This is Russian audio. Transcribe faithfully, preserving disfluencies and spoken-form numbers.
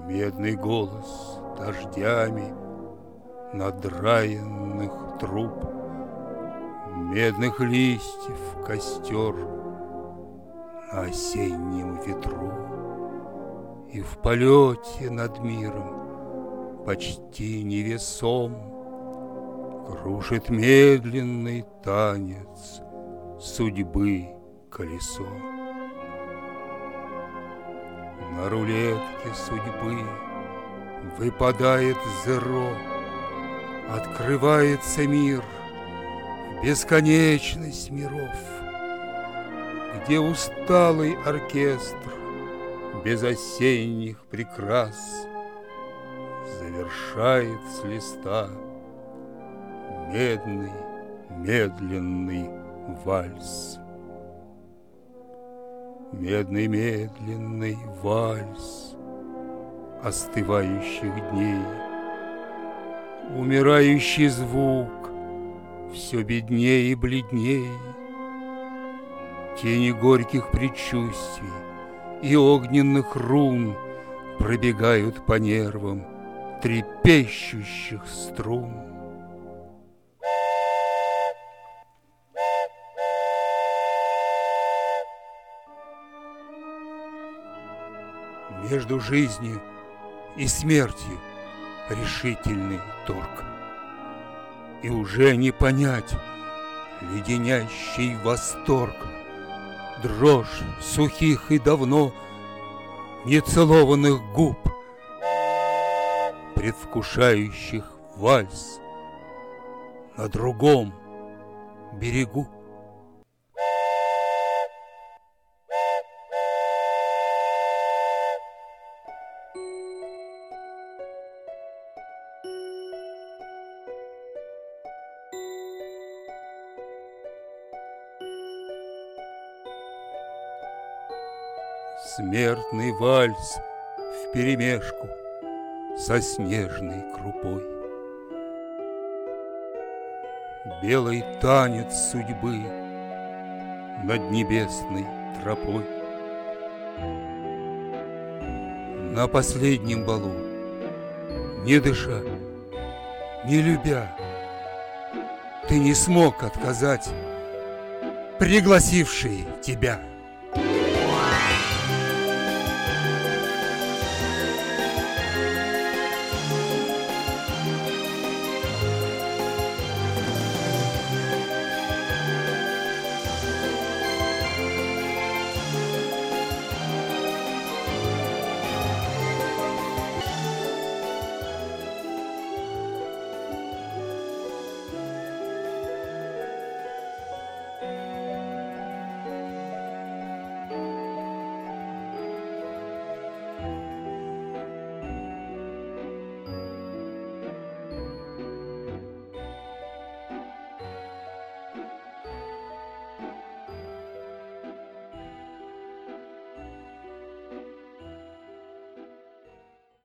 Медный голос дождями надраенных труб, медных листьев костер на осеннем ветру. И в полете над миром почти невесом кружит медленный танец судьбы колесо. На рулетке судьбы выпадает зеро, открывается мир в бесконечность миров, где усталый оркестр без осенних прикрас завершает с листа медный, медленный вальс. Медный, медленный вальс остывающих дней, умирающий звук все бедней и бледней, тени горьких предчувствий и огненных рун пробегают по нервам трепещущих струн. Между жизнью и смертью решительный торг, и уже не понять леденящий восторг, дрожь сухих и давно нецелованных губ, предвкушающих вальс на другом берегу. Смертный вальс вперемешку со снежной крупой, белый танец судьбы над небесной тропой. На последнем балу, не дыша, не любя, ты не смог отказать пригласившей тебя.